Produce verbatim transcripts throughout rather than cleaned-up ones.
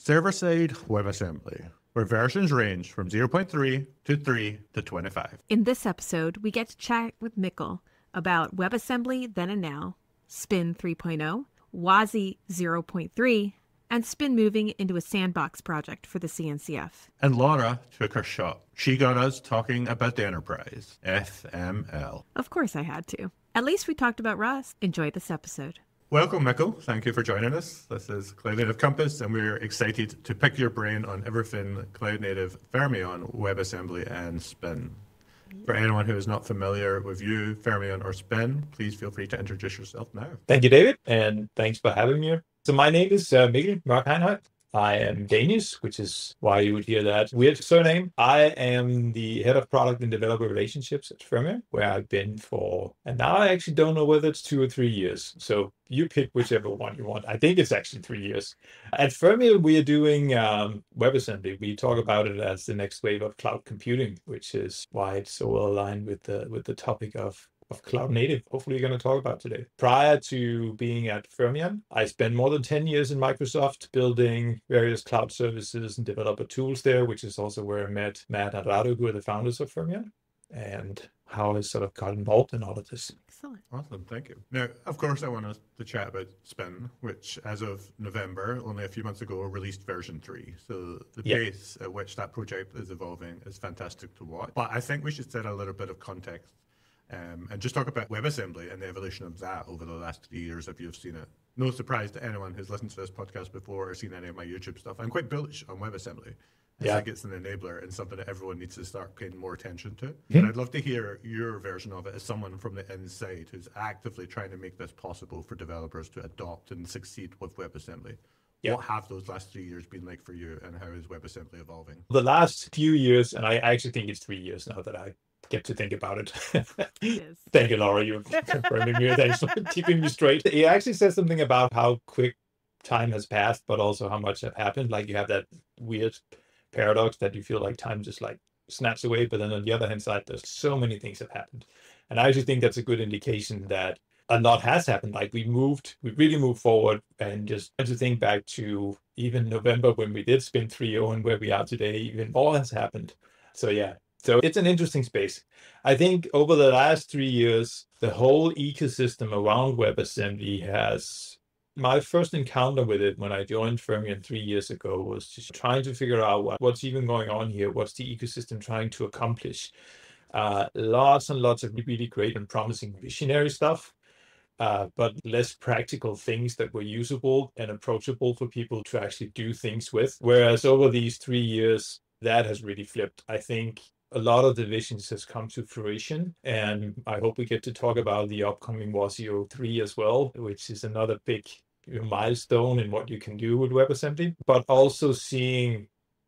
server-side WebAssembly, where versions range from zero point three to three to twenty-five. In this episode, we get to chat with Mikkel about WebAssembly then and now, Spin three point oh, WASI zero point three, and Spin moving into a sandbox project for the C N C F. And Laura took her shot. She got us talking about the enterprise, F M L. Of course I had to. At least we talked about Rust. Enjoy this episode. Welcome, Mikkel. Thank you for joining us. This is Cloud Native Compass, and we're excited to pick your brain on everything Cloud Native, Fermyon, WebAssembly, and Spin. For anyone who is not familiar with you, Fermyon, or Spin, please feel free to introduce yourself now. Thank you, David, and thanks for having me here. So my name is uh, Mikkel Mørk Heinholt. I am Danish, which is why you would hear that weird surname. I am the head of product and developer relationships at Fermyon, where I've been for, and now I actually don't know whether it's two or three years. So you pick whichever one you want. I think it's actually three years. At Fermyon, we are doing um, WebAssembly. We talk about it as the next wave of cloud computing, which is why it's so well aligned with the with the topic of of cloud native, hopefully you're going to talk about today. Prior to being at Fermyon, I spent more than ten years in Microsoft building various cloud services and developer tools there, which is also where I met Matt and Radu, who are the founders of Fermyon, and how I sort of got involved in all of this. Excellent. Awesome, thank you. Now, of course, I want us to chat about Spin, which as of November, only a few months ago, released version three. So the Yeah. pace at which that project is evolving is fantastic to watch. But I think we should set a little bit of context Um, and just talk about WebAssembly and the evolution of that over the last three years if you've seen it. No surprise to anyone who's listened to this podcast before or seen any of my YouTube stuff. I'm quite bullish on WebAssembly. I Yeah. think it's an enabler and something that everyone needs to start paying more attention to. Mm-hmm. And I'd love to hear your version of it as someone from the inside who's actively trying to make this possible for developers to adopt and succeed with WebAssembly. Yeah. What have those last three years been like for you, and how is WebAssembly evolving? The last few years, and I actually think it's three years now that I get to think about it. Yes. Thank you, Laura. You're confirming me. Thanks for keeping me straight. It actually says something about how quick time has passed, but also how much has happened. Like you have that weird paradox that you feel like time just like snaps away, but then on the other hand side, there's so many things have happened. And I actually think that's a good indication that a lot has happened. Like we moved, we really moved forward, and just to think back to even November when we did Spin three point oh and where we are today, even all has happened. So yeah, so it's an interesting space. I think over the last three years, the whole ecosystem around WebAssembly has, my first encounter with it when I joined Fermyon three years ago was just trying to figure out what, what's even going on here. What's the ecosystem trying to accomplish? Uh, lots and lots of really great and promising visionary stuff. Uh, but less practical things that were usable and approachable for people to actually do things with. Whereas over these three years, that has really flipped. I think a lot of the visions has come to fruition, and I hope we get to talk about the upcoming WASI zero point three as well, which is another big milestone in what you can do with WebAssembly, but also seeing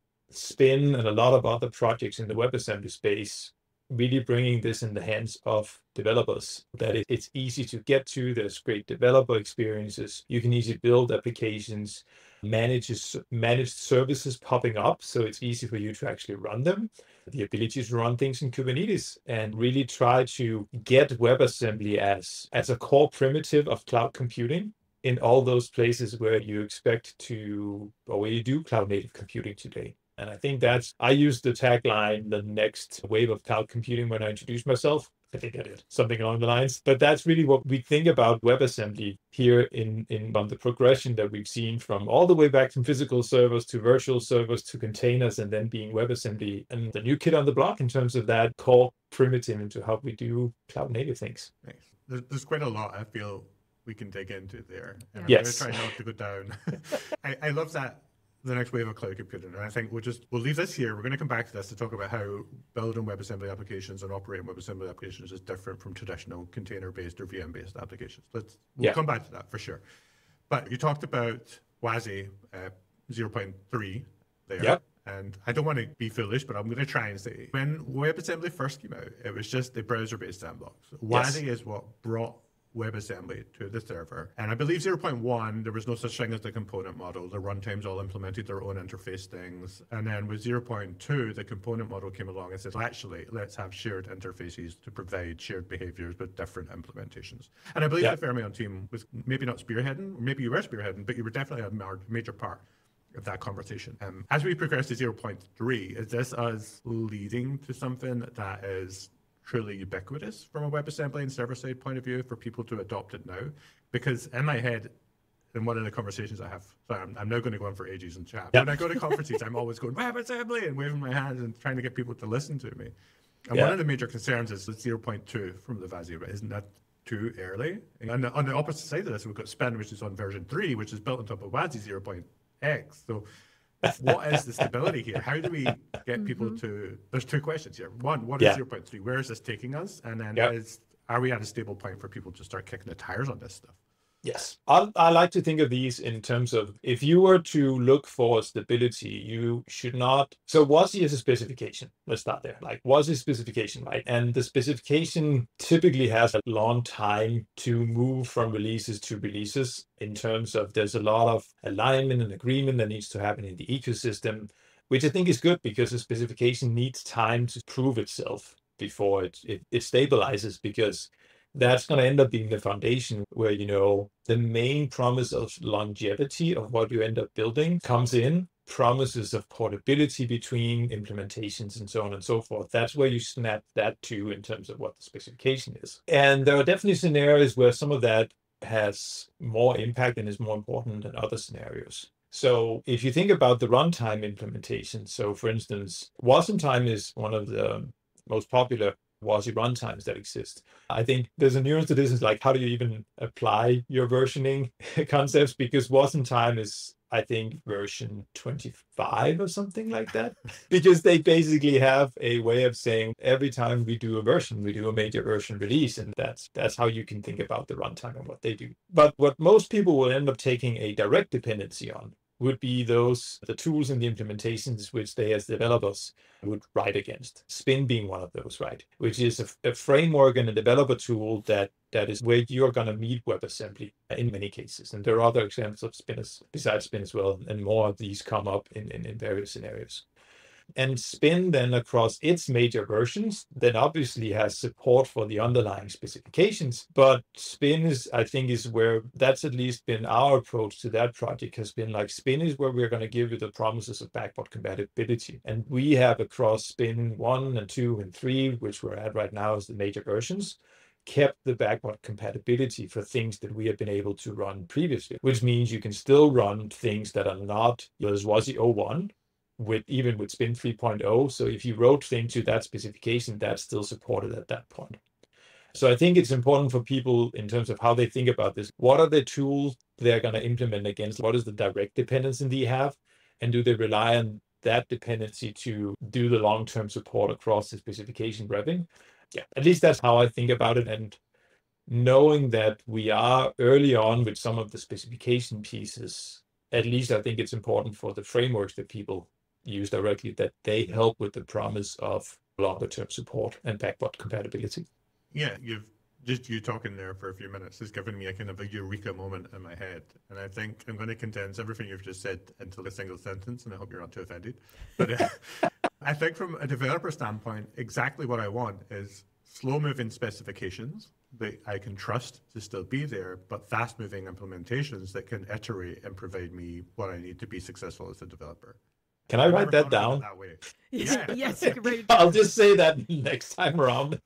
Spin and a lot of other projects in the WebAssembly space really bringing this in the hands of developers, that it, it's easy to get to. There's great developer experiences. You can easily build applications, manage managed services popping up, so it's easy for you to actually run them. The ability to run things in Kubernetes and really try to get WebAssembly as, as a core primitive of cloud computing in all those places where you expect to, or where you do cloud native computing today. And I think that's, I used the tagline, the next wave of cloud computing, when I introduced myself. I think I did something along the lines. But that's really what we think about WebAssembly here in, in on the progression that we've seen from all the way back from physical servers to virtual servers to containers, and then being WebAssembly and the new kid on the block in terms of that core primitive into how we do cloud native things. Nice. There's, there's quite a lot I feel we can dig into there. And Yes. I'm going to try not to go down. I, I love that. The next wave of cloud computing. And I think we'll just, we'll leave this here. We're going to come back to this to talk about how building WebAssembly applications and operating WebAssembly applications is different from traditional container-based or V M-based applications. Let's, we'll Yeah. come back to that for sure. But you talked about WASI uh, zero point three there. Yep. And I don't want to be foolish, but I'm going to try and say, when WebAssembly first came out, it was just a browser-based sandbox. WASI is what brought WebAssembly to the server. And I believe zero point one, there was no such thing as the component model. The runtimes all implemented their own interface things. And then with zero point two, the component model came along and said, well, actually, let's have shared interfaces to provide shared behaviors with different implementations. And I believe yeah. the Fermyon team was maybe not spearheading, maybe you were spearheading, but you were definitely a major part of that conversation. Um, as we progress to zero point three, is this us leading to something that is truly ubiquitous from a WebAssembly and server-side point of view for people to adopt it now? Because in my head, in one of the conversations I have, sorry, I'm, I'm now going to go on for ages in chat. Yep. When I go to conferences, I'm always going, WebAssembly, and waving my hands and trying to get people to listen to me. And yeah. one of the major concerns is the zero point two from the V A S I, but isn't that too early? And on the, on the opposite side of this, we've got Spin, which is on version three, which is built on top of W A S I zero point X. So what is the stability here? How do we get people mm-hmm. to, there's two questions here. One, what is yeah. zero point three? Where is this taking us? And then yep. is, are we at a stable point for people to start kicking the tires on this stuff? Yes, I, I like to think of these in terms of, if you were to look for stability, you should not, so W A S I is a specification. Let's start there. Like W A S I specification, right? And the specification typically has a long time to move from releases to releases in terms of there's a lot of alignment and agreement that needs to happen in the ecosystem, which I think is good because the specification needs time to prove itself before it, it, it stabilizes, because that's going to end up being the foundation where, you know, the main promise of longevity of what you end up building comes in, promises of portability between implementations and so on and so forth. That's where you snap that to in terms of what the specification is. And there are definitely scenarios where some of that has more impact and is more important than other scenarios. So if you think about the runtime implementation, so for instance, Wasm Time is one of the most popular W A S I runtimes that exist. I think there's a nuance to this, is like, how do you even apply your versioning concepts? Because Wasm Time is, I think, version twenty-five or something like that. Because they basically have a way of saying every time we do a version, we do a major version release. And that's that's how you can think about the runtime and what they do. But what most people will end up taking a direct dependency on would be those, the tools and the implementations which they as developers would write against. Spin being one of those, right? Which is a, a framework and a developer tool that that is where you're going to meet WebAssembly in many cases. And there are other examples of Spin as, besides Spin as well, and more of these come up in, in, in various scenarios. And Spin then across its major versions then obviously has support for the underlying specifications, but Spin is, I think, is where that's at least been our approach to that project, has been like, Spin is where we're going to give you the promises of backward compatibility. And we have across Spin one and two and three, which we're at right now as the major versions, kept the backward compatibility for things that we have been able to run previously, which means you can still run things that are not as W A S I oh one, with even with Spin three point oh. So if you wrote things to that specification, that's still supported at that point. So I think it's important for people in terms of how they think about this. What are the tools they're going to implement against? What is the direct dependency they have? And do they rely on that dependency to do the long-term support across the specification wrapping? Yeah, at least that's how I think about it. And knowing that we are early on with some of the specification pieces, at least I think it's important for the frameworks that people use directly, that they help with the promise of longer term support and backward compatibility. Yeah, you've just you talking there for a few minutes has given me a kind of a eureka moment in my head. And I think I'm going to condense everything you've just said into a single sentence, and I hope you're not too offended. But uh, I think from a developer standpoint, exactly what I want is slow moving specifications that I can trust to still be there, but fast moving implementations that can iterate and provide me what I need to be successful as a developer. Can I write that down? That way. Yeah. Yes, you can write it down. I'll just say that next time around.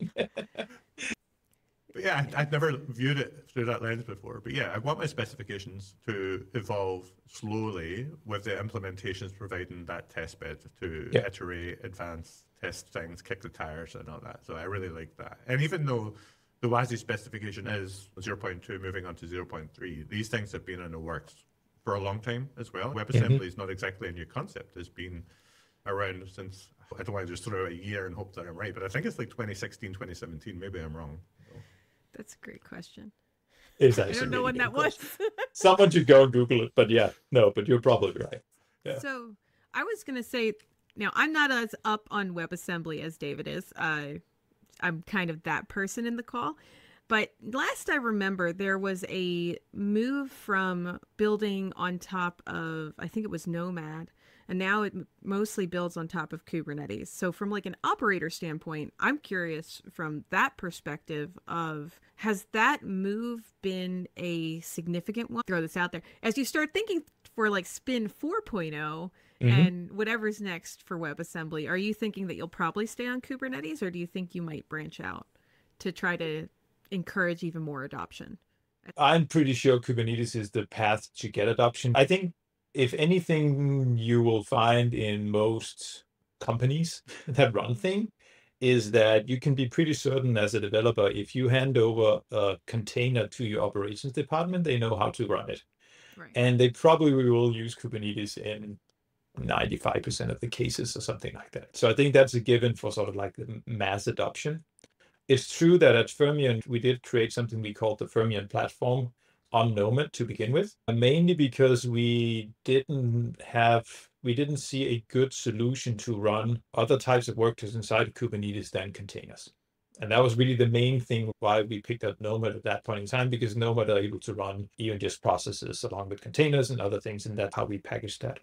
But yeah, I'd never viewed it through that lens before. But yeah, I want my specifications to evolve slowly, with the implementations providing that test bed to yeah. iterate, advance, test things, kick the tires and all that. So I really like that. And even though the W A S I specification is zero point two moving on to zero point three, these things have been in the works for a long time as well. WebAssembly mm-hmm. is not exactly a new concept. It's been around since, I don't want to just throw out a year and hope that I'm right, but I think it's like twenty sixteen, twenty seventeen. Maybe I'm wrong. So. That's a great question. It's I don't know when that was. Someone should go and Google it, but yeah, no, but you're probably right. Yeah. So I was going to say, now I'm not as up on WebAssembly as David is. Uh, I'm kind of that person in the call. But last I remember, there was a move from building on top of, I think it was Nomad, and now it mostly builds on top of Kubernetes. So from like an operator standpoint, I'm curious from that perspective of, has that move been a significant one? Throw this out there. As you start thinking for like Spin four point oh Mhm. and whatever's next for WebAssembly, are you thinking that you'll probably stay on Kubernetes, or do you think you might branch out to try to encourage even more adoption? I'm pretty sure Kubernetes is the path to get adoption. I think if anything you will find in most companies that run thing is that you can be pretty certain as a developer, if you hand over a container to your operations department, they know how to run it. Right. And they probably will use Kubernetes in ninety-five percent of the cases or something like that. So I think that's a given for sort of like the mass adoption. It's true that at Fermyon, we did create something we called the Fermyon platform on Nomad to begin with, mainly because we didn't have, we didn't see a good solution to run other types of workloads inside of Kubernetes than containers. And that was really the main thing why we picked up Nomad at that point in time, because Nomad are able to run even just processes along with containers and other things, and that's how we packaged that.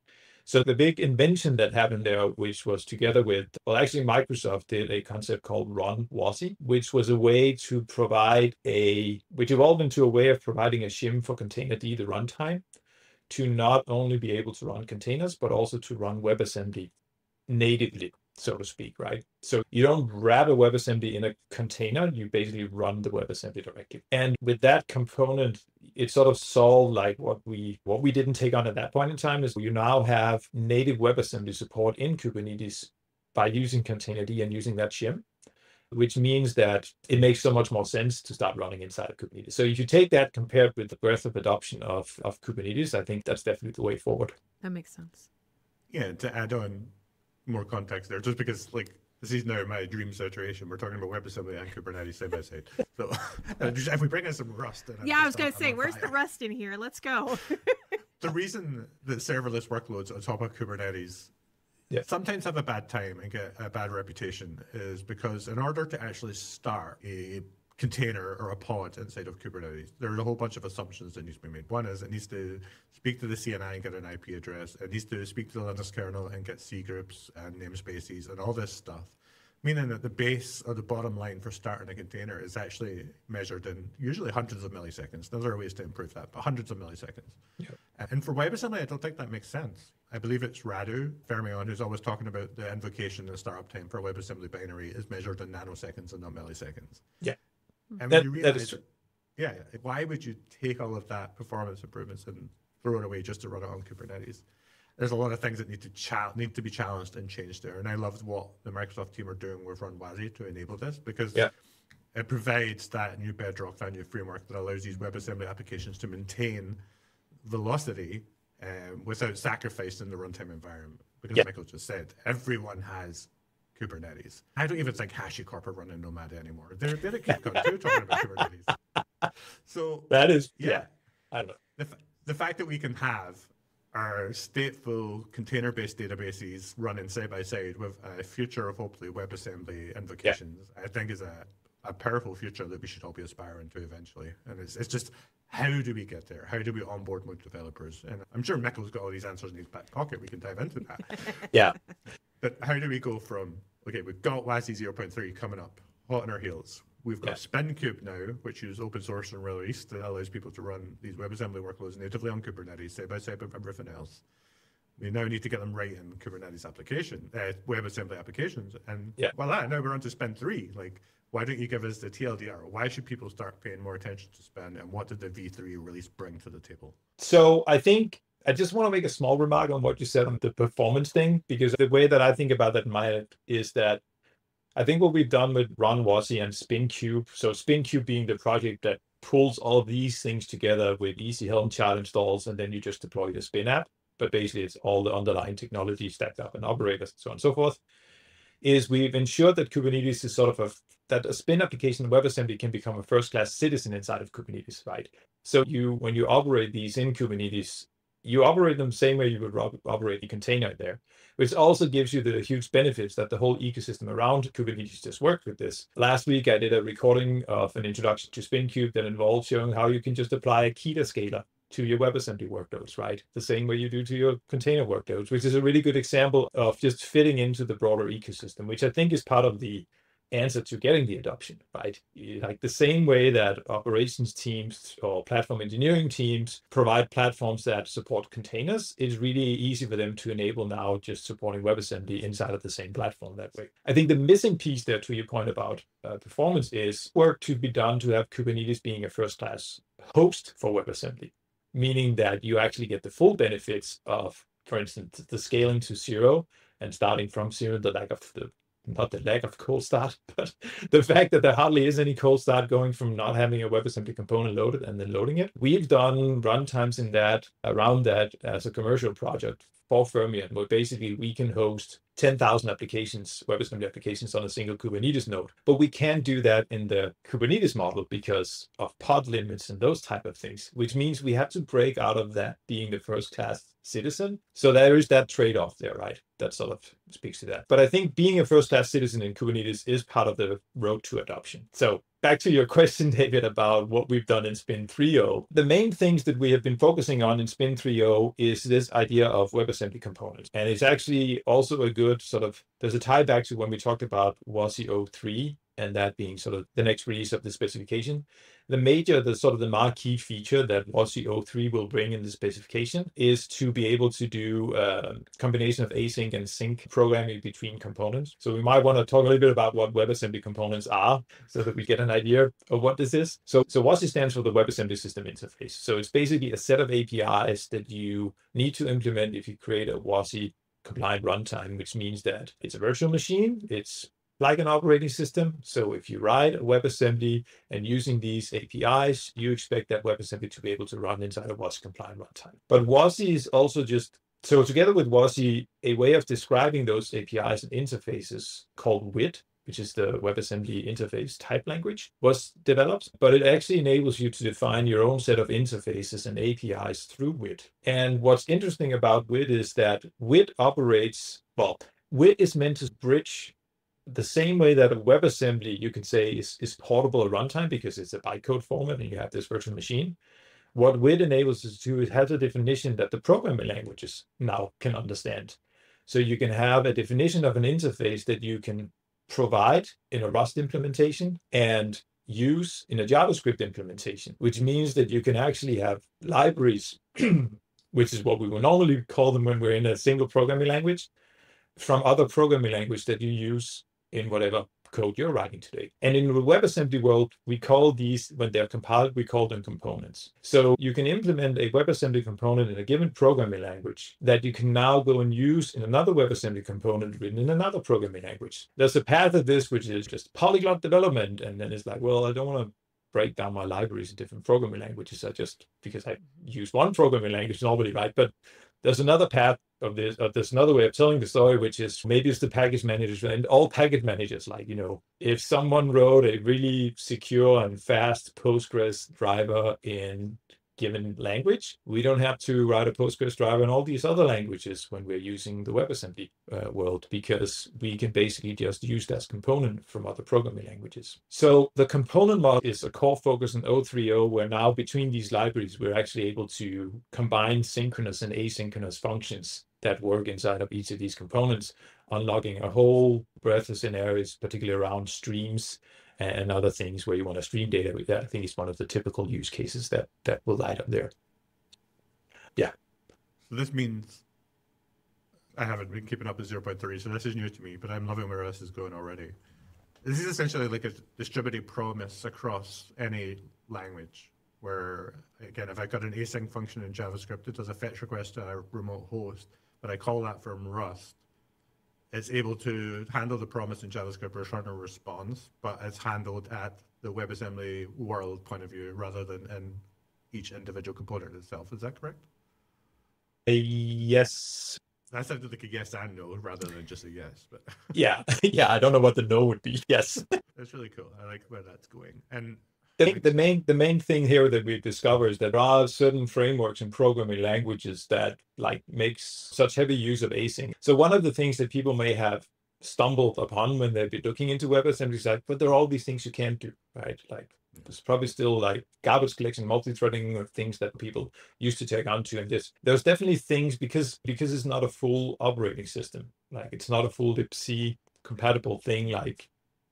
So the big invention that happened there, which was together with, well, actually Microsoft did a concept called Run W A S I, which was a way to provide a, which evolved into a way of providing a shim for Containerd, the runtime, to not only be able to run containers, but also to run WebAssembly natively, so to speak, right? So you don't wrap a WebAssembly in a container, you basically run the WebAssembly directly. And with that component, it sort of solved like what we what we didn't take on at that point in time is you now have native WebAssembly support in Kubernetes by using Containerd and using that shim, which means that it makes so much more sense to start running inside of Kubernetes. So if you take that compared with the breadth of adoption of, of Kubernetes, I think that's definitely the way forward. That makes sense. Yeah, to add on more context there, just because like this is now my dream situation. We're talking about WebAssembly and Kubernetes side by side. So if we bring in some Rust. Then yeah, I was going to say, where's fire. the Rust in here? Let's go. The reason that serverless workloads on top of Kubernetes yeah. sometimes have a bad time and get a bad reputation is because in order to actually start a container or a pod inside of Kubernetes, there's a whole bunch of assumptions that needs to be made. One is it needs to speak to the C N I and get an I P address. It needs to speak to the Linux kernel and get C groups and namespaces and all this stuff. Meaning that the base or the bottom line for starting a container is actually measured in usually hundreds of milliseconds. Now, there are ways to improve that, but hundreds of milliseconds. Yep. And for WebAssembly, I don't think that makes sense. I believe it's Radu Fermyon who's always talking about the invocation and startup time for WebAssembly binary is measured in nanoseconds and not milliseconds. Yeah. And that, when you realize, that is true. Yeah, why would you take all of that performance improvements and throw it away just to run it on Kubernetes? There's a lot of things that need to cha- need to be challenged and changed there. And I love what the Microsoft team are doing with Run W A S I to enable this, because yeah. it provides that new bedrock, that new framework that allows these WebAssembly applications to maintain velocity um, without sacrificing the runtime environment. Because yeah. Michael just said, everyone has Kubernetes. I don't even think HashiCorp are running Nomad anymore. They're, they're at KubeCon too talking about Kubernetes. So that is, yeah, yeah I don't know. The, the fact that we can have our stateful container-based databases running side by side with a future of hopefully WebAssembly invocations, yeah. I think is a, a powerful future that we should all be aspiring to eventually. And it's it's just, how do we get there? How do we onboard more developers? And I'm sure Mikkel's got all these answers in his back pocket. We can dive into that. yeah. But how do we go from, okay, we've got W A S I zero point three coming up, hot on our heels. We've got yeah. SpinCube now, which is open source and released, that allows people to run these WebAssembly workloads natively on Kubernetes, side by side with everything else. We now need to get them right in Kubernetes application, uh, WebAssembly applications. And yeah. voila, now we're on to Spin three. Like, why don't you give us the T L D R? Why should people start paying more attention to Spin? And what did the V three release bring to the table? So I think I just want to make a small remark on what you said on the performance thing, because the way that I think about that in my head is that I think what we've done with Run W A S I and SpinCube, so SpinCube being the project that pulls all of these things together with easy Helm chart installs, and then you just deploy the Spin app, but basically it's all the underlying technology stacked up and operators and so on and so forth, is we've ensured that Kubernetes is sort of a, that a Spin application WebAssembly can become a first-class citizen inside of Kubernetes, right? So you, when you operate these in Kubernetes, you operate them the same way you would operate a container there, which also gives you the huge benefits that the whole ecosystem around Kubernetes just worked with this. Last week, I did a recording of an introduction to SpinCube that involved showing how you can just apply a Kida scaler to your WebAssembly workloads, right? The same way you do to your container workloads, which is a really good example of just fitting into the broader ecosystem, which I think is part of the answer to getting the adoption, right? Like the same way that operations teams or platform engineering teams provide platforms that support containers, it's really easy for them to enable now just supporting WebAssembly inside of the same platform that way. I think the missing piece there, to your point about uh, performance, is work to be done to have Kubernetes being a first-class host for WebAssembly, meaning that you actually get the full benefits of, for instance, the scaling to zero and starting from zero, the lack of the not the lack of cold start, but the fact that there hardly is any cold start going from not having a WebAssembly component loaded and then loading it. We've done runtimes in that, around that as a commercial project for Fermyon, where basically we can host ten thousand applications, WebAssembly applications on a single Kubernetes node. But we can't do that in the Kubernetes model because of pod limits and those type of things, which means we have to break out of that being the first class citizen. So there is that trade-off there, right? That sort of speaks to that. But I think being a first-class citizen in Kubernetes is part of the road to adoption. So back to your question, David, about what we've done in Spin three point oh. The main things that we have been focusing on in Spin three point oh is this idea of WebAssembly components. And it's actually also a good sort of, there's a tie back to when we talked about WASI zero three, and that being sort of the next release of the specification. The major, the sort of the marquee feature that WASI zero three will bring in the specification is to be able to do a combination of async and sync programming between components. So we might want to talk a little bit about what WebAssembly components are so that we get an idea of what this is. So, so WASI stands for the WebAssembly System Interface. So it's basically a set of A P Is that you need to implement if you create a WASI compliant runtime, which means that it's a virtual machine, it's like an operating system. So if you write a WebAssembly and using these A P Is, you expect that WebAssembly to be able to run inside a WASI compliant runtime. But WASI is also just, so together with WASI, a way of describing those A P Is and interfaces called W I T, which is the WebAssembly interface type language, was developed, but it actually enables you to define your own set of interfaces and A P Is through W I T. And what's interesting about W I T is that W I T operates, well, W I T is meant to bridge the same way that a WebAssembly, you can say, is, is portable at runtime because it's a bytecode format and you have this virtual machine. What W I T enables us to do is have a definition that the programming languages now can understand. So you can have a definition of an interface that you can provide in a Rust implementation and use in a JavaScript implementation, which means that you can actually have libraries, which is what we would normally call them when we're in a single programming language, from other programming language that you use in whatever code you're writing today. And in the WebAssembly world, we call these, when they're compiled, we call them components. So you can implement a WebAssembly component in a given programming language that you can now go and use in another WebAssembly component written in another programming language. There's a path of this, which is just polyglot development. And then it's like, well, I don't want to break down my libraries in different programming languages. I just, because I use one programming language normally, right? But there's another path of this, uh, there's another way of telling the story, which is maybe it's the package managers and all package managers. Like, you know, if someone wrote a really secure and fast Postgres driver in given language, we don't have to write a Postgres driver in all these other languages when we're using the WebAssembly uh, world, because we can basically just use that component from other programming languages. So the component model is a core focus in zero three point oh, where now between these libraries, we're actually able to combine synchronous and asynchronous functions that work inside of each of these components, unlocking a whole breadth of scenarios, particularly around streams and other things where you want to stream data. That I think is one of the typical use cases that that will light up there. Yeah. So this means I haven't been keeping up with zero point three, so this is new to me, but I'm loving where this is going already. This is essentially like a distributed promise across any language, where, again, if I've got an async function in JavaScript, it does a fetch request to a remote host, but I call that from Rust. It's able to handle the promise in JavaScript, return a response, but it's handled at the WebAssembly world point of view rather than in each individual component itself. Is that correct? Uh, yes. That sounded like a yes and no rather than just a yes. But yeah, yeah. I don't know what the no would be. Yes. That's really cool. I like where that's going. And The, the main the main thing here that we've discovered is that there are certain frameworks and programming languages that like makes such heavy use of async. So one of the things that people may have stumbled upon when they've been looking into WebAssembly is like, but there are all these things you can't do, right? Like there's probably still like garbage collection, multi-threading, or things that people used to take onto. And this, there's definitely things because because it's not a full operating system. Like it's not a full libc compatible thing like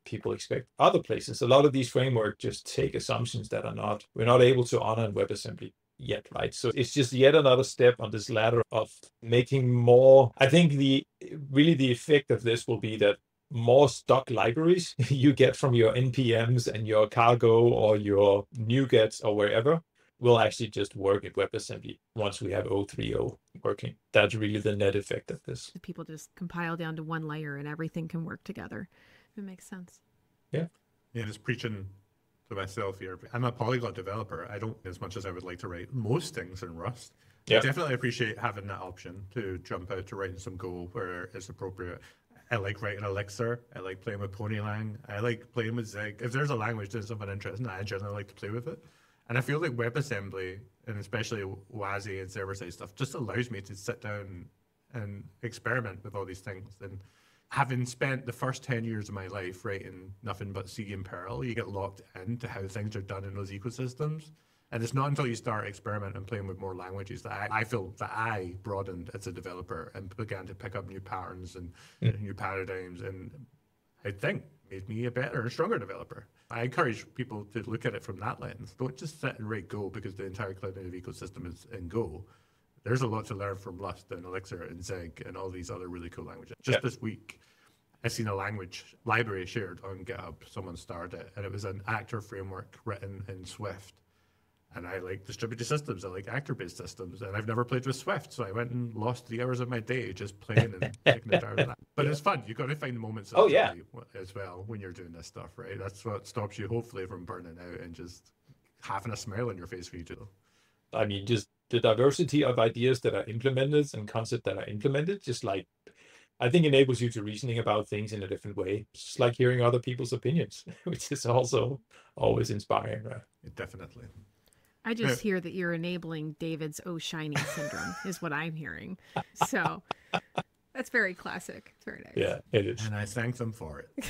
people expect other places. A lot of these frameworks just take assumptions that are not, we're not able to honor in WebAssembly yet, right? So it's just yet another step on this ladder of making more. I think the really the effect of this will be that more stock libraries you get from your N P Ms and your Cargo or your NuGets or wherever will actually just work at WebAssembly once we have O three O working. That's really the net effect of this. People just compile down to one layer and everything can work together. It makes sense. Yeah. Yeah, just preaching to myself here. I'm a polyglot developer. I don't, as much as I would like to write most things in Rust. Yeah. I definitely appreciate having that option to jump out to writing some Go where it's appropriate. I like writing Elixir. I like playing with Ponylang. I like playing with Zig. If there's a language that's something interesting, I generally like to play with it. And I feel like WebAssembly, and especially WASI and server-side stuff, just allows me to sit down and experiment with all these things. And having spent the first ten years of my life writing nothing but C and Perl, you get locked into how things are done in those ecosystems. And it's not until you start experimenting and playing with more languages that I, I feel that I broadened as a developer and began to pick up new patterns and mm. new paradigms, and I think made me a better and stronger developer. I encourage people to look at it from that lens. Don't just sit and write Go because the entire cloud native ecosystem is in Go. There's a lot to learn from Rust and Elixir and Zig and all these other really cool languages. Just yeah. this week, I seen a language library shared on GitHub. Someone started it, and it was an actor framework written in Swift. And I like distributed systems. I like actor-based systems. And I've never played with Swift, so I went and lost three hours of my day just playing and taking the of that. But yeah. it's fun. You've got to find moments of oh, yeah. as well when you're doing this stuff, right? That's what stops you, hopefully, from burning out and just having a smile on your face for you too. I mean, just the diversity of ideas that are implemented and concepts that are implemented, just like, I think enables you to reasoning about things in a different way. It's just like hearing other people's opinions, which is also always inspiring, right? Definitely. I just hear that you're enabling David's "oh shiny" syndrome is what I'm hearing. So that's very classic. It's very nice. Yeah, it is. And I thank them for it.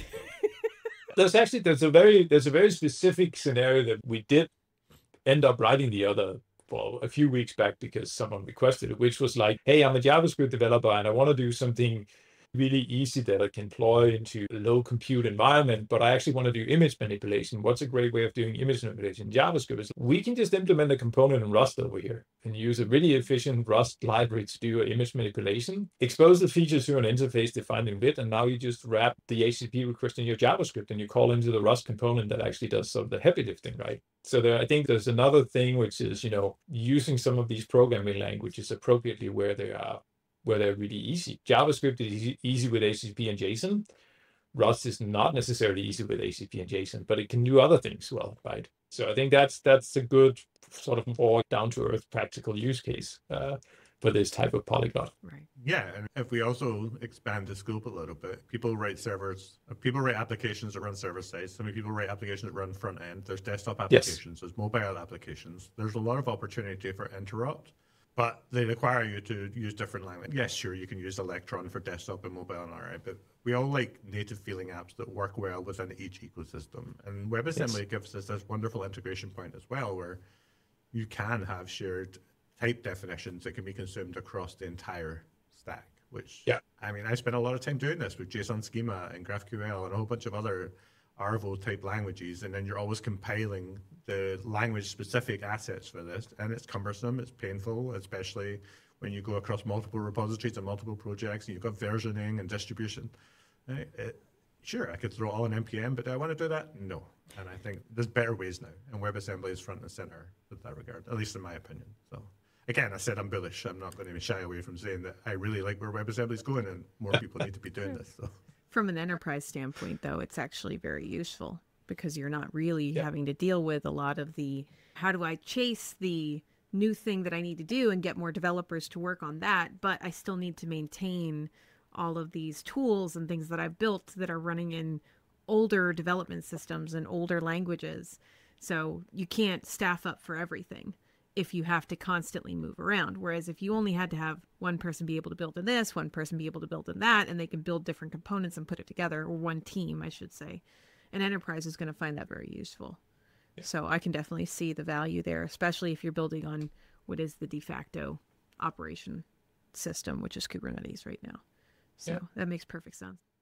There's actually there's a very there's a very specific scenario that we did end up writing the other well a few weeks back because someone requested it, which was like, hey, I'm a JavaScript developer and I want to do something really easy that I can deploy into a low compute environment, but I actually want to do image manipulation. What's a great way of doing image manipulation? JavaScript is we can just implement a component in Rust over here and use a really efficient Rust library to do image manipulation, expose the features to an interface defined in bit, and now you just wrap the H T T P request in your JavaScript and you call into the Rust component that actually does some of the heavy lifting, right? So there, I think there's another thing, which is, you know, using some of these programming languages appropriately where they are where they're really easy. JavaScript is easy, easy with H T T P and JSON. Rust is not necessarily easy with H T T P and JSON, but it can do other things well, right? So I think that's that's a good sort of more down-to-earth practical use case uh, for this type of polyglot. Right. Yeah, and if we also expand the scope a little bit, people write servers, people write applications that run server side. Some people write applications that run front end. There's desktop applications, yes. There's mobile applications. There's a lot of opportunity for interrupt. But they require you to use different language. Yes, sure, you can use Electron for desktop and mobile and all right, but we all like native feeling apps that work well within each ecosystem. And WebAssembly yes. gives us this wonderful integration point as well, where you can have shared type definitions that can be consumed across the entire stack, which, yeah. I mean, I spent a lot of time doing this with JSON schema and GraphQL and a whole bunch of other Arvo type languages, and then you're always compiling the language specific assets for this, and it's cumbersome, it's painful, especially when you go across multiple repositories and multiple projects and you've got versioning and distribution. Right? It, sure, I could throw all in N P M, but do I want to do that? No. And I think there's better ways now, and WebAssembly is front and center with that regard, at least in my opinion. So again, I said I'm bullish. I'm not going to shy away from saying that I really like where WebAssembly is going, and more people need to be doing this. So. From an enterprise standpoint, though, it's actually very useful because you're not really yeah. having to deal with a lot of the, how do I chase the new thing that I need to do and get more developers to work on that, but I still need to maintain all of these tools and things that I've built that are running in older development systems and older languages. So you can't staff up for everything if you have to constantly move around. Whereas if you only had to have one person be able to build in this, one person be able to build in that, and they can build different components and put it together, or one team, I should say, an enterprise is going to find that very useful. Yeah. So I can definitely see the value there, especially if you're building on what is the de facto operation system, which is Kubernetes right now. So yeah. that makes perfect sense.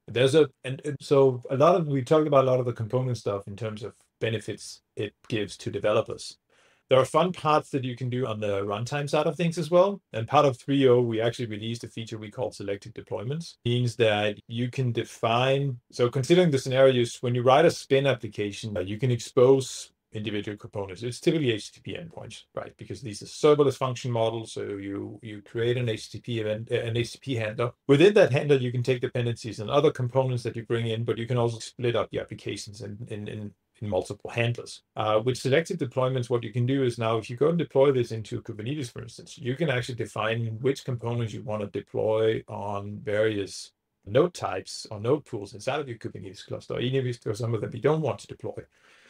There's a, and, and so a lot of, we talked about a lot of the component stuff in terms of benefits it gives to developers. There are fun parts that you can do on the runtime side of things as well. And part of three point oh, we actually released a feature we call selected deployments. It means that you can define, so considering the scenarios, when you write a spin application, you can expose individual components. It's typically H T T P endpoints, right? Because these are serverless function models. So you you create an H T T P event, an H T T P handler. Within that handler, you can take dependencies and other components that you bring in, but you can also split up the applications in in, in in multiple handlers. Uh, with selected deployments, what you can do is now, if you go and deploy this into Kubernetes, for instance, you can actually define which components you want to deploy on various node types or node pools inside of your Kubernetes cluster, even if there are some of them you don't want to deploy.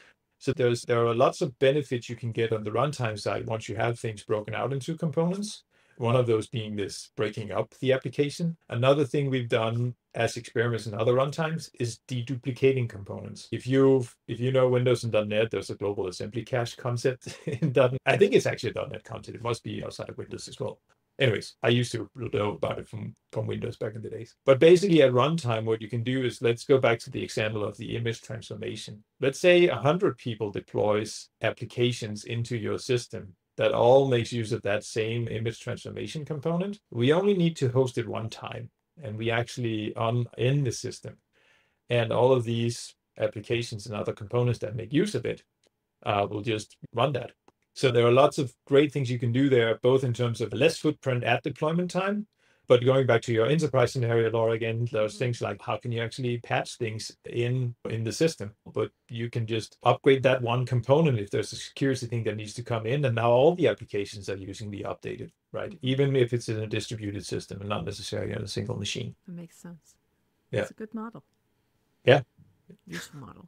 So there's there are lots of benefits you can get on the runtime side once you have things broken out into components. One of those being this breaking up the application. Another thing we've done as experiments in other runtimes is deduplicating components. If you if you know Windows and .NET, there's a global assembly cache concept in .NET. I think it's actually a .NET concept. It must be outside of Windows as well. Anyways, I used to know about it from, from Windows back in the days. But basically at runtime, what you can do is, let's go back to the example of the image transformation. Let's say one hundred people deploys applications into your system that all makes use of that same image transformation component. We only need to host it one time, and we actually on in the system. And all of these applications and other components that make use of it uh, will just run that. So there are lots of great things you can do there, both in terms of less footprint at deployment time. But going back to your enterprise scenario, Laura, again, there's things like how can you actually patch things in in the system? But you can just upgrade that one component if there's a security thing that needs to come in, and now all the applications are using the updated, right? Even if it's in a distributed system and not necessarily on a single machine. That makes sense. Yeah. It's a good model. Yeah. Useful model.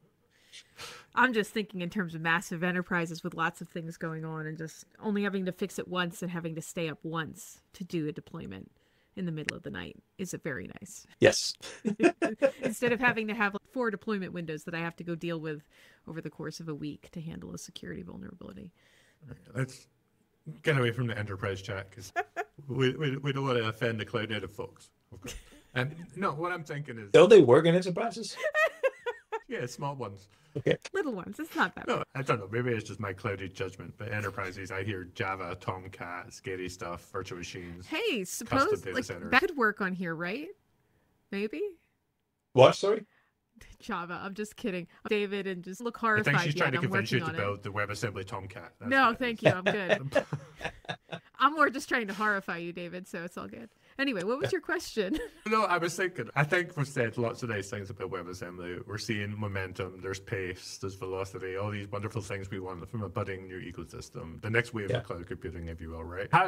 I'm just thinking in terms of massive enterprises with lots of things going on and just only having to fix it once and having to stay up once to do a deployment in the middle of the night is it very nice. Yes. Instead of having to have like four deployment windows that I have to go deal with over the course of a week to handle a security vulnerability. Let's get away from the enterprise chat because we, we, we don't want to offend the cloud native folks. Okay. And no, what I'm thinking is... Don't they work in enterprises? Yeah, small ones. Okay. Little ones. It's not that No, bad. I don't know. Maybe it's just my clouded judgment. But enterprises, I hear Java, Tomcat, scary stuff, virtual machines. Hey, suppose data like centers. that could work on here, right? Maybe? What, sorry? Java. I'm just kidding. David, and just look I horrified. think she's trying to yet. I'm convince you working to on it. build the WebAssembly Tomcat. That's No, what it thank is. you. I'm good. I'm more just trying to horrify you, David, so it's all good. Anyway, what was your question? No, I was thinking, I think we've said lots of nice things about WebAssembly. We're seeing momentum, there's pace, there's velocity, all these wonderful things we want from a budding new ecosystem. The next wave Yeah. of cloud computing, if you will, right? How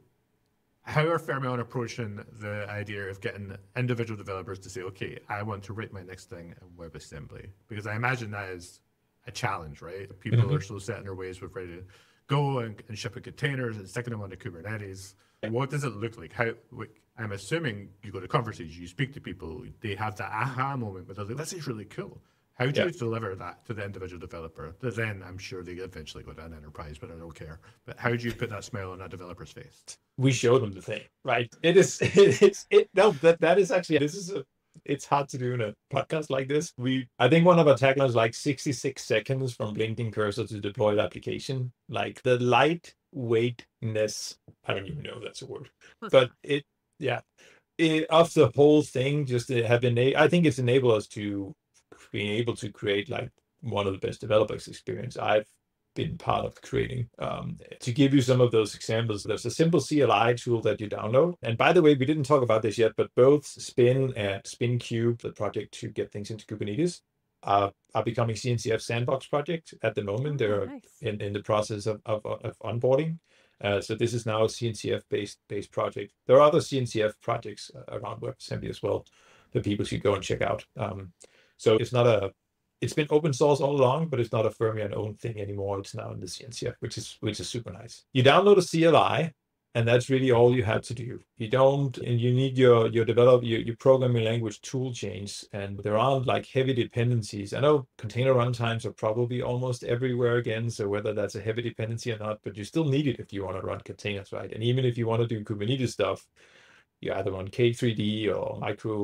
how are Fermyon approaching the idea of getting individual developers to say, okay, I want to write my next thing in WebAssembly? Because I imagine that is a challenge, right? People Mhm. are so set in their ways with ready to go and, and shipping containers and sticking them onto Kubernetes. What does it look like? How like, I'm assuming you go to conferences, you speak to people, they have that aha moment, but they're like, this is really cool. How do Yeah. you deliver that to the individual developer? Then I'm sure they eventually go to an enterprise, but I don't care. But how do you put that smile on that developer's face? We show them the thing, right? It is, it, it's, it, no, that, that is actually, this is a, it's hard to do in a podcast like this. We, I think one of our taglines is like sixty-six seconds from blinking cursor to deployed application. Like the lightweightness, I don't even know if that's a word, Close but enough. it, yeah, it, of the whole thing, just to have been, I think it's enabled us to being able to create like one of the best developers experience I've been part of creating. Um, to give you some of those examples, there's a simple C L I tool that you download. And by the way, we didn't talk about this yet, but both Spin and SpinCube, the project to get things into Kubernetes, uh, are becoming C N C F sandbox projects at the moment. Oh, They're nice. in, in the process of, of, of onboarding. Uh, so this is now a C N C F based based project. There are other C N C F projects uh, around WebAssembly as well that people should go and check out. Um, so it's not a It's been open source all along, but it's not a Fermyon owned thing anymore. It's now in the C N C F, which is which is super nice. You download a C L I, and that's really all you have to do. You don't, and you need your your develop your, your programming language tool chains, and there aren't like heavy dependencies. I know container runtimes are probably almost everywhere again, so whether that's a heavy dependency or not, but you still need it if you want to run containers, right? And even if you want to do Kubernetes stuff, you either run K three D or Micro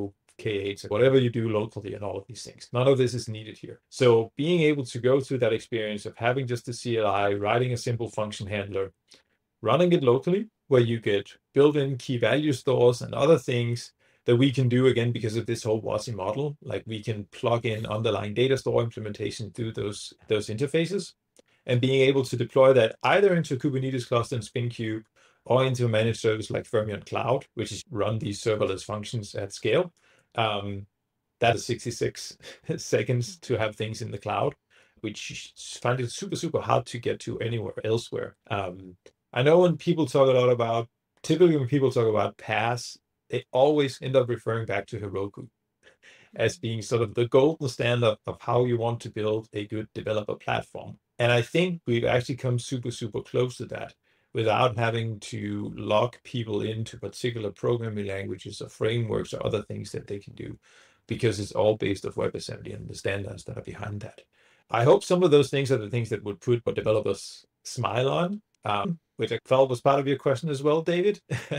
K eight, whatever you do locally and all of these things. None of this is needed here. So being able to go through that experience of having just a C L I, writing a simple function handler, running it locally, where you get built-in key value stores and other things that we can do, again, because of this whole WASI model, like we can plug in underlying data store implementation through those, those interfaces, and being able to deploy that either into a Kubernetes cluster in SpinCube or into a managed service like Fermyon Cloud, which is run these serverless functions at scale. Um, that is sixty-six seconds to have things in the cloud, which I find it super, super hard to get to anywhere elsewhere. Um, I know when people talk a lot about, typically when people talk about PaaS, they always end up referring back to Heroku as being sort of the golden standard of how you want to build a good developer platform. And I think we've actually come super, super close to that without having to lock people into particular programming languages or frameworks or other things that they can do, because it's all based off WebAssembly and the standards that are behind that. I hope some of those things are the things that would put what developers smile on, um, which I felt was part of your question as well, David.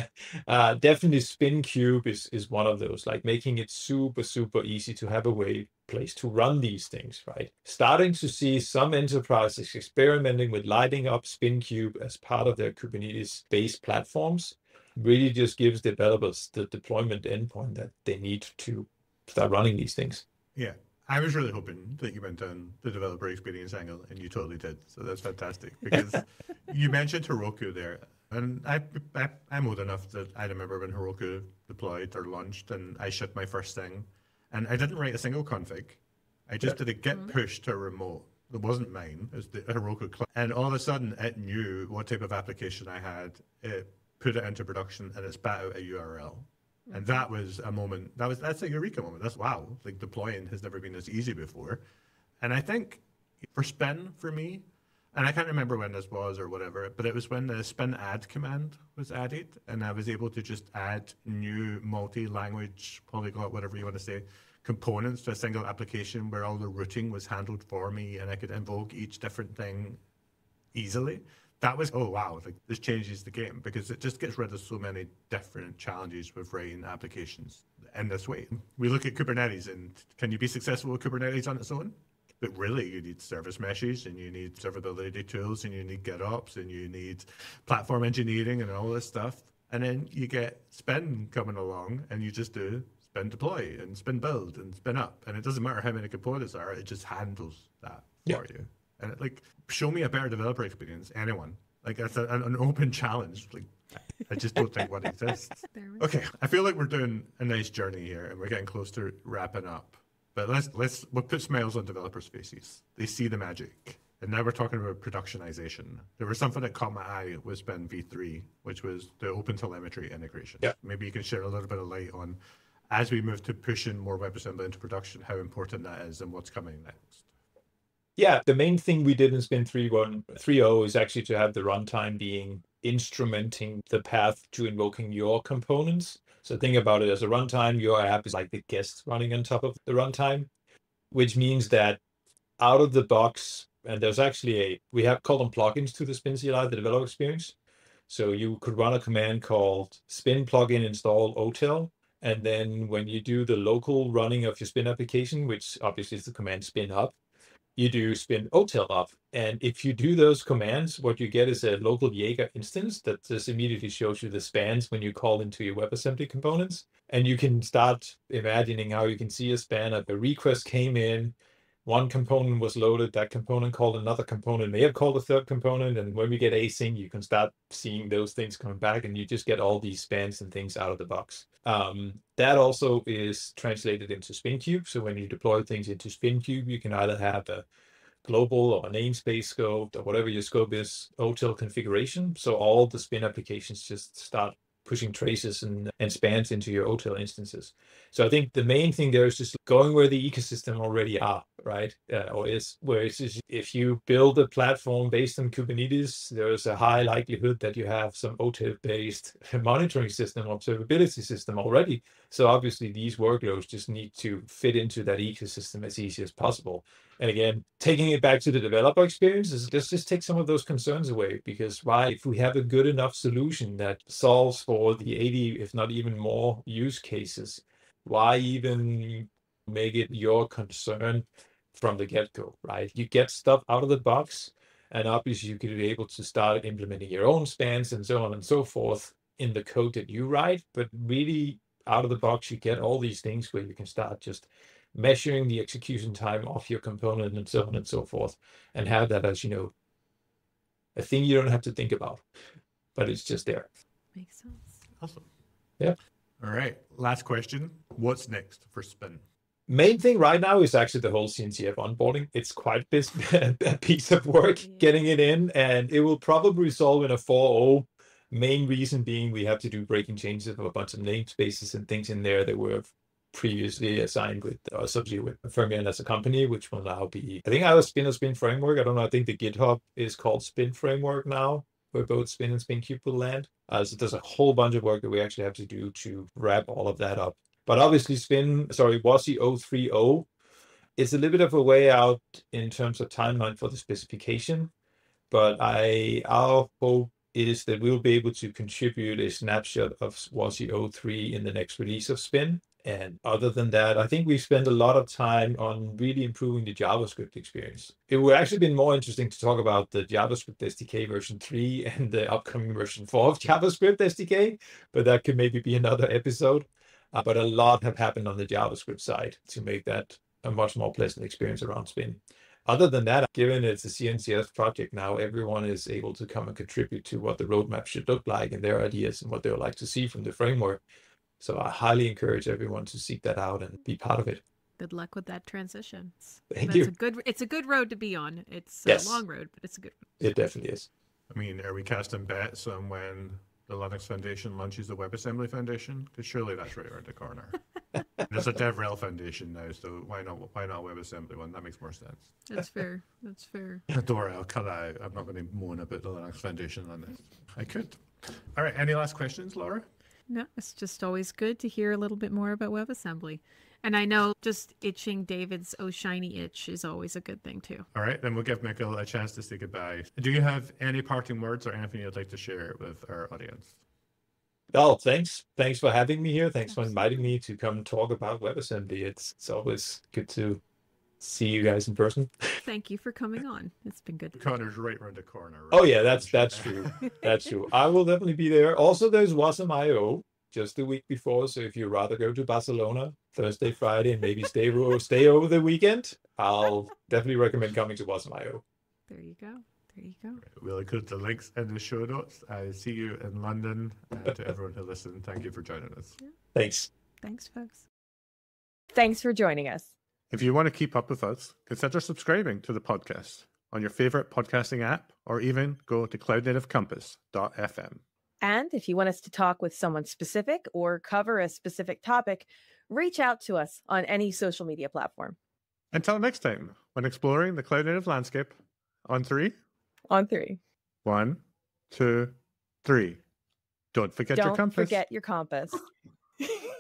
uh, definitely SpinCube is, is one of those, like making it super, super easy to have a way place to run these things, right? Starting to see some enterprises experimenting with lighting up SpinCube as part of their Kubernetes-based platforms really just gives developers the deployment endpoint that they need to start running these things. Yeah. I was really hoping that you went down the developer experience angle, and you totally did. So that's fantastic, because you mentioned Heroku there. And I, I, I'm old enough that I remember when Heroku deployed or launched, and I shipped my first thing. And I didn't write a single config. I just yeah. did a git mm-hmm. push to a remote. It wasn't mine. It was the Heroku client. And all of a sudden, it knew what type of application I had. It put it into production, and it spat out a U R L. And that was a moment, that was, that's a eureka moment. That's wow, like deploying has never been as easy before. And I think for Spin, for me, and I can't remember when this was or whatever, but it was when the spin add command was added, and I was able to just add new multi-language, polyglot, whatever you want to say, components to a single application where all the routing was handled for me, and I could invoke each different thing easily. That was, oh, wow, like this changes the game, because it just gets rid of so many different challenges with writing applications in this way. We look at Kubernetes, and can you be successful with Kubernetes on its own? But really, you need service meshes, and you need observability tools, and you need GitOps, and you need platform engineering and all this stuff. And then you get Spin coming along, and you just do Spin deploy and Spin build and Spin up. And it doesn't matter how many components are, it just handles that yeah. for you. And it, like, show me a better developer experience, anyone. Like, that's a, an open challenge. Like, I just don't think one exists. Okay, I feel like we're doing a nice journey here, and we're getting close to wrapping up. But let's let's we'll put smiles on developers' faces. They see the magic. And now we're talking about productionization. There was something that caught my eye with Spin V three, which was the OpenTelemetry integration. Yeah. Maybe you can share a little bit of light on, as we move to pushing more WebAssembly into production, how important that is and what's coming next. Yeah, the main thing we did in Spin three point oh is actually to have the runtime being instrumenting the path to invoking your components. So think about it as a runtime. Your app is like the guest running on top of the runtime, which means that out of the box, and there's actually a, we have called them plugins to the Spin C L I, the developer experience. So you could run a command called spin plugin install O T E L. And then when you do the local running of your Spin application, which obviously is the command spin up, you do spin O T E L up. And if you do those commands, what you get is a local Jaeger instance that just immediately shows you the spans when you call into your WebAssembly components. And you can start imagining how you can see a span of a request came in, one component was loaded, that component called another component, may have called a third component. And when we get async, you can start seeing those things coming back, and you just get all these spans and things out of the box. Um, that also is translated into SpinCube. So when you deploy things into SpinCube, you can either have a global or a namespace scope or whatever your scope is, O T E L configuration. So all the Spin applications just start pushing traces and, and spans into your O T E L instances. So I think the main thing there is just going where the ecosystem already are, right? Uh, or is where it's just, if you build a platform based on Kubernetes, there's a high likelihood that you have some O T E L-based monitoring system, observability system already. So obviously these workloads just need to fit into that ecosystem as easy as possible. And again, taking it back to the developer experience, is let's just take some of those concerns away, because why, if we have a good enough solution that solves for the eighty, if not even more use cases, Why even make it your concern from the get-go, right? You get stuff out of the box, and obviously you could be able to start implementing your own spans and so on and so forth in the code that you write. But really, out of the box, you get all these things where you can start just measuring the execution time of your component and so on and so forth, and have that as, you know, a thing you don't have to think about, but it's just there. Makes sense. Awesome. Yeah. All right. Last question. What's next for Spin? Main thing right now is actually the whole C N C F onboarding. It's quite a piece of work Yeah. getting it in, and it will probably resolve in a four point oh. Main reason being we have to do breaking changes of a bunch of namespaces and things in there that were previously assigned with or associated with Fermyon as a company, which will now be, I think I was Spin or Spin Framework. I don't know. I think the GitHub is called Spin Framework now, where both Spin and SpinCube will land. Uh, so there's a whole bunch of work that we actually have to do to wrap all of that up. But obviously Spin, sorry, WASI zero three zero is a little bit of a way out in terms of timeline for the specification. But I, our hope is that we'll be able to contribute a snapshot of WASI zero three in the next release of Spin. And other than that, I think we've spent a lot of time on really improving the JavaScript experience. It would actually been more interesting to talk about the JavaScript S D K version three and the upcoming version four of JavaScript S D K, but that could maybe be another episode. Uh, but a lot have happened on the JavaScript side to make that a much more pleasant experience around Spin. Other than that, given it's a C N C F project now, everyone is able to come and contribute to what the roadmap should look like and their ideas and what they would like to see from the framework. So I highly encourage everyone to seek that out and be part of it. Good luck with that transition. Thank That's you. A good, it's a good road to be on. It's Yes. a long road, but it's a good one. It definitely is. I mean, are we casting bets on when the Linux Foundation launches the WebAssembly Foundation? Because surely that's right around the corner. There's a DevRel Foundation now, so why not why not WebAssembly one? That makes more sense. That's fair. That's fair. Don't worry, I'll cut that out. I'm not going to moan about the Linux Foundation on this. I could. All right, any last questions, Laura? No, it's just always good to hear a little bit more about WebAssembly. And I know just itching David's oh shiny itch is always a good thing too. All right, then we'll give Mikkel a chance to say goodbye. Do you have any parting words or anything you'd like to share with our audience? Oh, thanks. Thanks for having me here. Thanks for inviting me to come talk about WebAssembly. It's it's always good to see you guys in person. Thank you for coming on. It's been good. Connor's right around the corner. Right? Oh yeah, that's that's true. That's true. I will definitely be there. Also, there's Wasm dot I O just the week before. So if you'd rather go to Barcelona Thursday, Friday, and maybe stay stay over the weekend, I'll definitely recommend coming to Wasm dot I O. There you go. There you go. We'll include the links in the show notes. I see you in London. Uh, to everyone who listened, thank you for joining us. Yeah. Thanks. Thanks, folks. Thanks for joining us. If you want to keep up with us, consider subscribing to the podcast on your favorite podcasting app, or even go to cloud native compass dot f m. And if you want us to talk with someone specific or cover a specific topic, reach out to us on any social media platform. Until next time, when exploring the cloud native landscape, on three, On three. one, two, three. Don't forget Don't your compass. forget your compass.